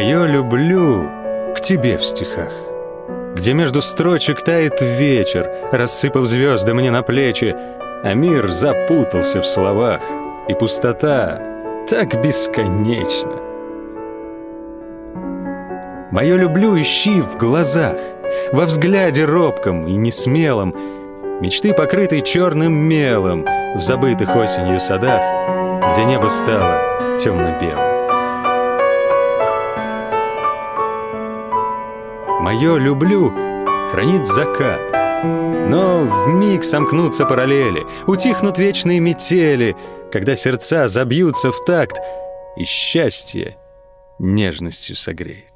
Мое люблю к тебе в стихах, где между строчек тает вечер, рассыпав звезды мне на плечи, а мир запутался в словах, и пустота так бесконечна. Мое люблю ищи в глазах, во взгляде робком и несмелом, мечты, покрытой черным мелом, в забытых осенью садах, где небо стало темно-белым. Мое люблю хранит закат, но вмиг сомкнутся параллели, утихнут вечные метели, когда сердца забьются в такт, и счастье нежностью согреет.